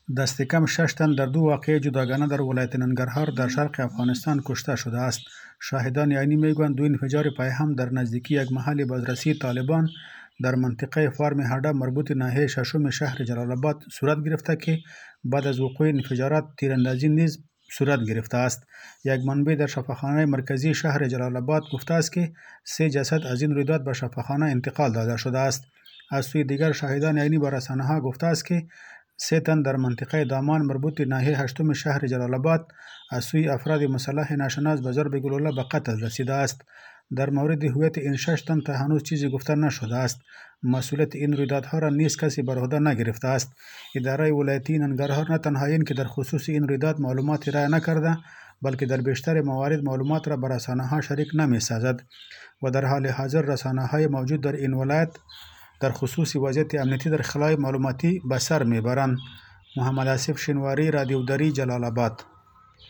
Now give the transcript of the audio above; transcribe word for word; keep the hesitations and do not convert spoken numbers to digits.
دست کم شش تن در دو واقعه جداگانه در ولایت ننگرهار در شرق افغانستان کشته شده است. شاهدان عینی میگویند دو انفجار پای هم در نزدیکی یک محل بازرسی طالبان در منطقه فارم هډه مربوط ناحیه ششم شهر جلال آباد صورت گرفته که بعد از وقوع انفجارات تیراندازی نیز صورت گرفته است. یک منبع در شفاخانه مرکزی شهر جلال آباد گفته است که سه جسد از این رویداد به شفاخانه انتقال داده شده است. از سوی دیگر شاهدان عینی به رسانه‌ها گفته است که سه تن در منطقه دامان مربوط ناحیه هشتم شهر جلال آباد از سوی افراد مسلح ناشناس به ضرب گلوله به قتل رسیده است. در مورد هویت این شش تن تا هنوز چیزی گفته نشده است. مسئولیت این رویدادها را نیز کسی بر عهده نگرفته است. اداره ولایتی ننگرهار نه تنها این که در خصوص این رویداد معلومات ارائه نکرده بلکه در بیشتر موارد معلومات را به رسانه‌ها شریک نمی‌سازد و در حال حاضر رسانه‌های موجود در این ولایت در خصوص وضعیت امنیتی در خلای معلوماتی به سر میبرند. محمد آصف شینواری، رادیو دری، جلال آباد.